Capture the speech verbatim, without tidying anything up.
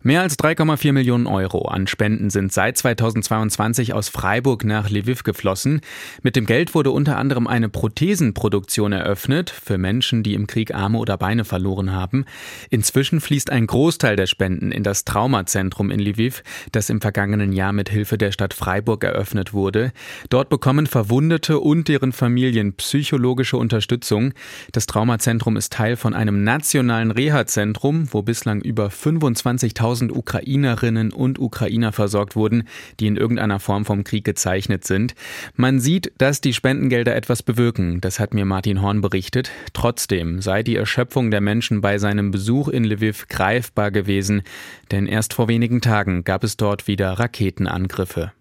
Mehr als drei Komma vier Millionen Euro an Spenden sind seit zweitausendzweiundzwanzig aus Freiburg nach Lwiw geflossen. Mit dem Geld wurde unter anderem eine Prothesenproduktion eröffnet für Menschen, die im Krieg Arme oder Beine verloren haben. Inzwischen fließt ein Großteil der Spenden in das Traumazentrum in Lwiw, das im vergangenen Jahr mit Hilfe der Stadt Freiburg eröffnet wurde. Dort bekommen Verwundete und deren Familien psychologische Unterstützung. Das Traumazentrum ist Teil von einem nationalen Reha-Zentrum, wo bislang über fünfundzwanzigtausend Ukrainerinnen und Ukrainer versorgt wurden, die in irgendeiner Form vom Krieg gezeichnet sind. Man sieht, dass die Spendengelder etwas bewirken, das hat mir Martin Horn berichtet. Trotzdem sei die Erschöpfung der Menschen bei seinem Besuch in Lwiw greifbar gewesen, denn erst vor wenigen Tagen gab es dort wieder Raketenangriffe.